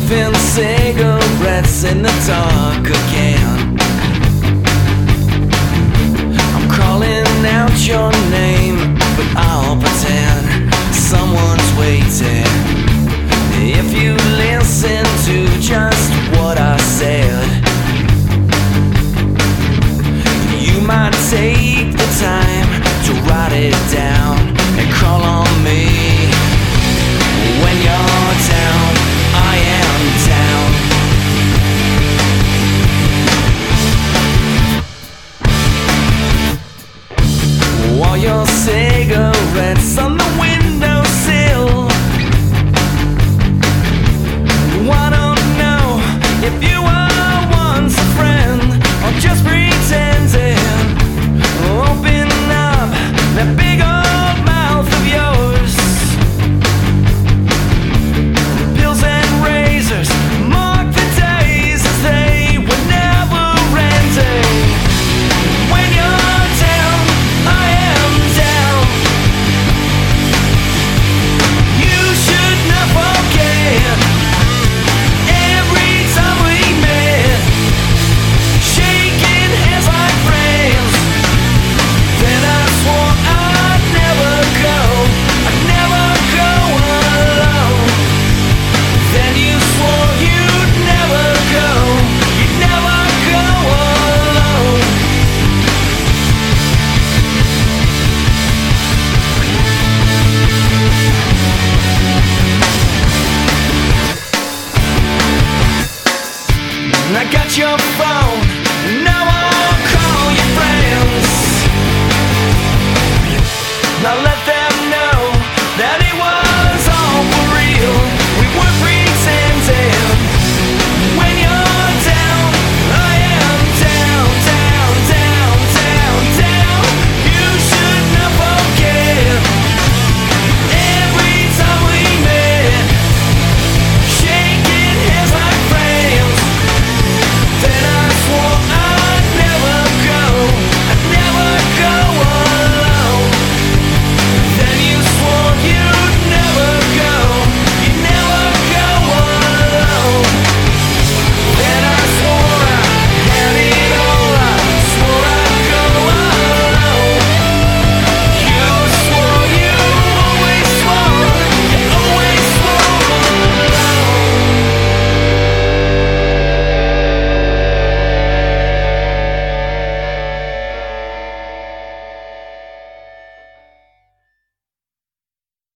Sniffing cigarettes in the dark again. I'm calling out your name, but I'll pretend someone's waiting. If you listen to just what I said, you might take the time to write it down and call on me. When you're down, I am down. While you're sitting